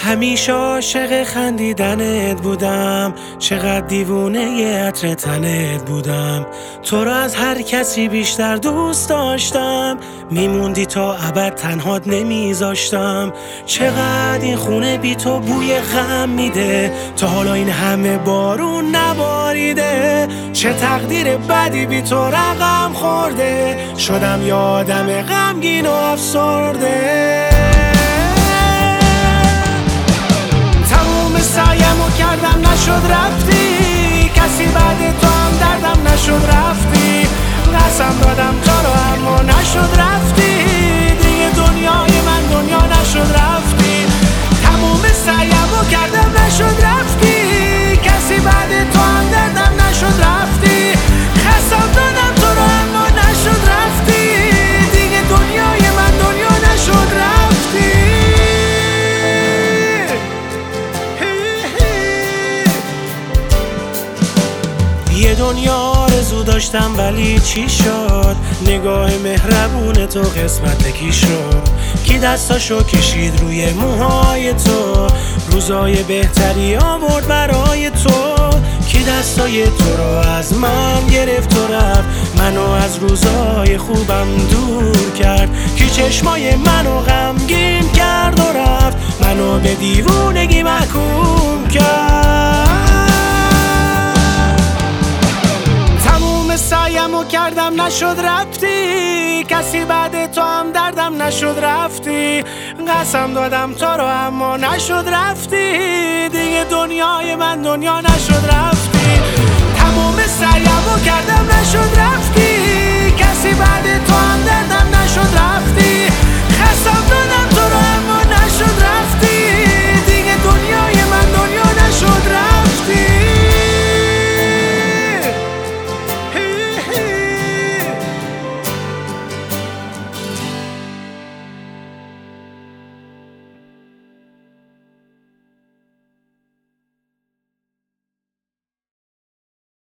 همیشه عاشق خندیدنت بودم، چقدر دیوونه عطر تنت بودم. تو رو از هر کسی بیشتر دوست داشتم، میموندی تا ابد تنهات نمیذاشتم. چقدر این خونه بی تو بوی غم میده، تا حالا این همه بارون نباریده. چه تقدیر بدی بی تو رقم خورده، شدم یه آدم غمگین و افسرده. سعیمو کردم نشد رفتی، کسی بعد تو هم دردم نشد رفتی. قسم دادم تو رو اما نشد رفتی، دیگه دنیای من دنیا نشد رفتی. تموم سعیمو کردم نشد رفتی، کسی بعد تو هم دردم نشد رفتی. قسم دادم تو رو اما نشد رفتی، دیگه دنیای من دنیا نشد رفتی. یه دنیا آرزو داشتم ولی چی شد؟ نگاه مهربون تو قسمت کی شد؟ کی دستاشو کشید روی موهای تو؟ روزای بهتری آورد برای تو. کی دستای تو رو از من گرفت و رفت، منو از روزای خوبم دور کرد؟ کی چشمای منو غمگین کرد و رفت، منو به دیوونگی محکوم کرد؟ سعیمو کردم نشد رفتی، کسی بعد تو هم دردم نشد رفتی. قسم دادم تو رو اما نشد رفتی، دیگه دنیای من دنیا نشد رفتی. تموم سعیمو کردم نشد رفتی.